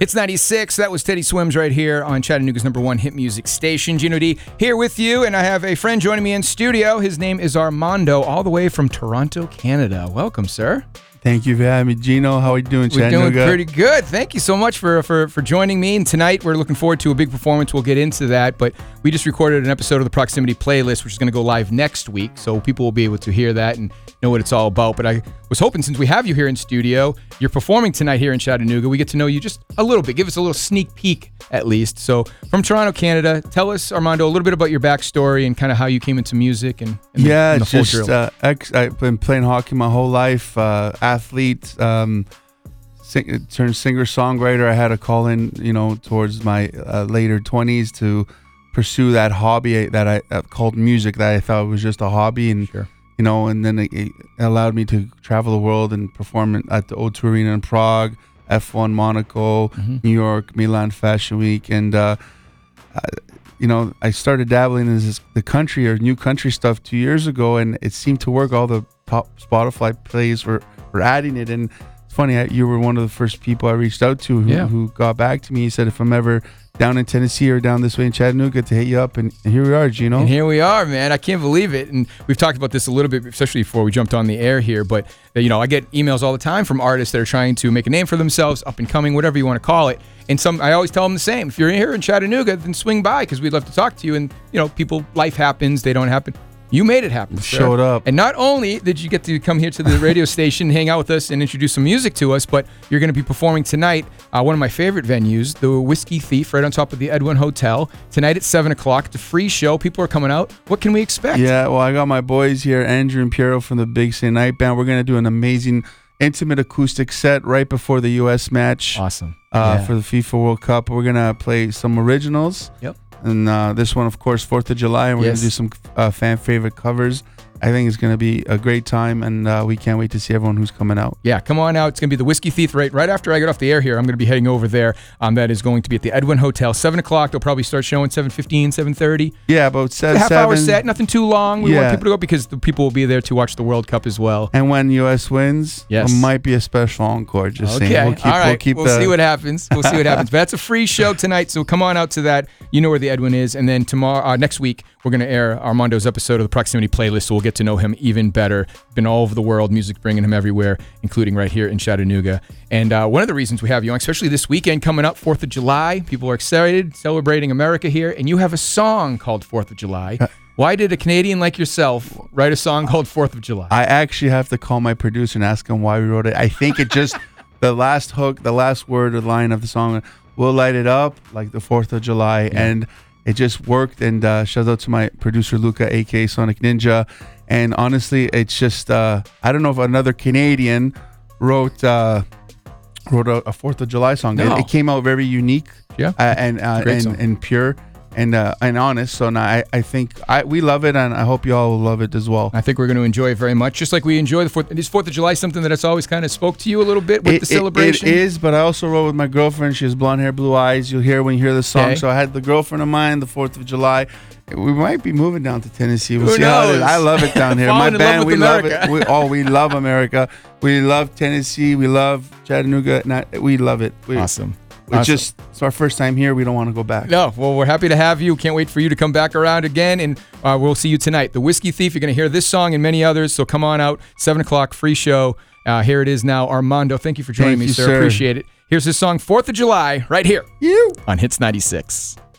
It's 96. That was Teddy Swims right here on Chattanooga's #1 hit music station. Gino D here with you, and I have a friend joining me in studio. His name is Armando, all the way from Toronto, Canada. Welcome, sir. Thank you for having me, Gino. How are you doing, Chattanooga? We're doing pretty good. Thank you so much for joining me. And tonight we're looking forward to a big performance. We'll get into that. But we just recorded an episode of the Proximity Playlist, which is going to go live next week. So people will be able to hear that and know what it's all about. But I was hoping, since we have you here in studio, you're performing tonight here in Chattanooga, we get to know you just a little bit. Give us a little sneak peek, at least. So from Toronto, Canada, tell us, Armando, a little bit about your backstory and kind of how you came into music and the whole drill. I've been playing hockey my whole life, athlete, turned singer-songwriter. I had a call in, towards my later 20s to pursue that hobby that I called music, that I thought was just a hobby. And Sure. And then it allowed me to travel the world and perform at the O2 Arena in Prague, F1 Monaco, New York, Milan Fashion Week. And, I started dabbling in the country or new country stuff 2 years ago, and it seemed to work. All the top Spotify plays were adding it. And it's funny, you were one of the first people I reached out to who got back to me. He said, if I'm ever down in Tennessee or down this way in Chattanooga, to hit you up, and here we are, Gino. And here we are, man. I can't believe it. And we've talked about this a little bit, especially before we jumped on the air here. But, I get emails all the time from artists that are trying to make a name for themselves, up and coming, whatever you want to call it. And I always tell them the same. If you're here in Chattanooga, then swing by, because we'd love to talk to you. And, life happens. They don't happen. You made it happen, sir. Showed up. And not only did you get to come here to the radio station, hang out with us, and introduce some music to us, but you're going to be performing tonight, one of my favorite venues, the Whiskey Thief, right on top of the Edwin Hotel. Tonight at 7 o'clock. It's a free show. People are coming out. What can we expect? Yeah, well, I got my boys here, Andrew and Piero from the Big City Night Band. We're going to do an amazing intimate acoustic set right before the U.S. match. Awesome. For the FIFA World Cup. We're going to play some originals. Yep. And this one, of course, 4th of July, and we're going to do some fan favorite covers. I think it's going to be a great time, and we can't wait to see everyone who's coming out. Yeah, come on out. It's going to be the Whiskey Thief right after I get off the air here. I'm going to be heading over there. That is going to be at the Edwin Hotel, 7 o'clock. They'll probably start showing 7:15, 7:30. Yeah, about 7. Half-hour set, nothing too long. We want people to go because the people will be there to watch the World Cup as well. And when U.S. wins, it might be a special encore. Just saying. All right. We'll see what happens. But that's a free show tonight, so come on out to that. You know where the Edwin is. And then next week, we're going to air Armando's episode of the Proximity Playlist, so we'll get to know him even better. Been all over the world, music bringing him everywhere, including right here in Chattanooga. And one of the reasons we have you on, especially this weekend coming up, 4th of July, people are excited, celebrating America here, and you have a song called 4th of July. Why did a Canadian like yourself write a song called 4th of July? I actually have to call my producer and ask him why we wrote it. I think it just, the last hook, the last word or line of the song, we'll light it up like the 4th of July. Yeah. And it just worked. And shout out to my producer, Luca, a.k.a. Sonic Ninja. And honestly, it's just, I don't know if another Canadian wrote a 4th of July song. No. It came out very unique and pure and honest. So now I think we love it, and I hope you all will love it as well. I think we're going to enjoy it very much, just like we enjoy the 4th. Is 4th of July something that's always kind of spoke to you a little bit with the celebration? It is, but I also wrote with my girlfriend. She has blonde hair, blue eyes. You'll hear when you hear the song. Okay. So I had the girlfriend of mine, the 4th of July. We might be moving down to Tennessee. We'll see how it is. I love it down here. My band, we love it. We love America. We love Tennessee. We love Chattanooga. We love it. Awesome. It's our first time here. We don't want to go back. No, well, we're happy to have you. Can't wait for you to come back around again, and we'll see you tonight. The Whiskey Thief, you're going to hear this song and many others, so come on out, 7 o'clock, free show. Here it is now. Armando, thank you for joining me, sir. Appreciate it. Here's his song, 4th of July, right here on Hits 96.